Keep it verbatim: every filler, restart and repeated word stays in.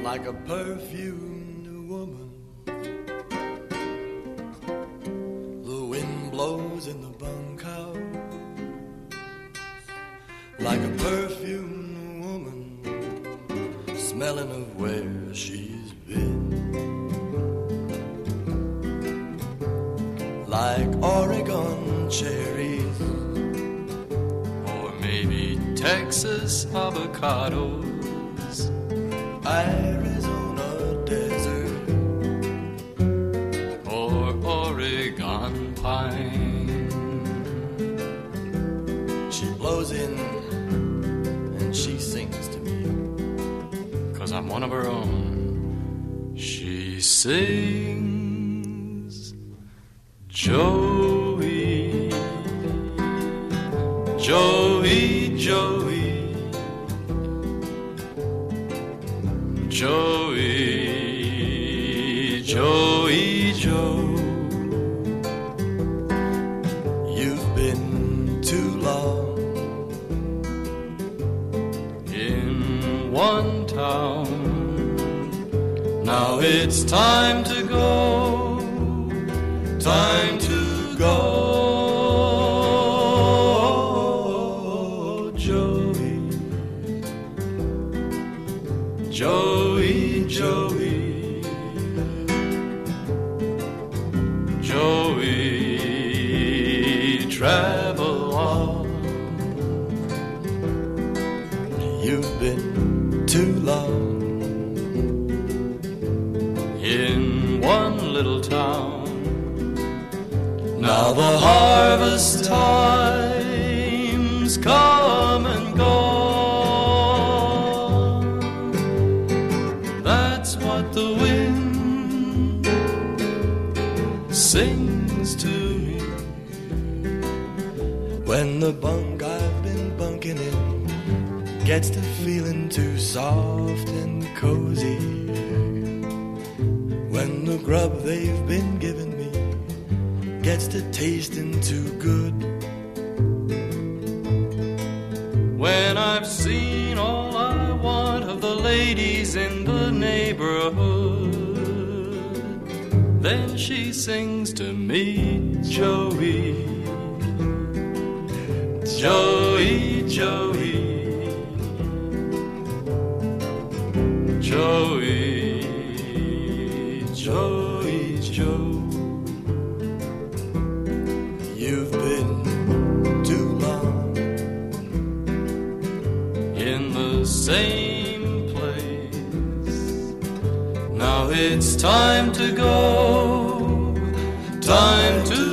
like a perfumed woman. The wind blows in the bunkhouse like a perfumed woman, smelling of where she's been. Like Oregon cherries, or maybe Texas avocados, Arizona desert, or Oregon pine. She blows in and she sings to me, 'cause I'm one of her own. She sings, Joey, Joey, Joey, Joey, Joey, Joe. You've been too long in one town. Now it's time to go, time to go. Joey, Joey, Joey, Joey, travel on. You've been too long in one little town. Now the harvest times come and go. That's what the wind sings to me. when the bunk I've been bunking in gets to feeling too soft and cozy. When the grub they've been giving me gets to tasting too good. When I've seen all I want of the ladies in the neighborhood, then she sings to me, Joey, Joey, Joey, Joey, Joey, Joe. You've been too long in the same place. Now it's time to go, time to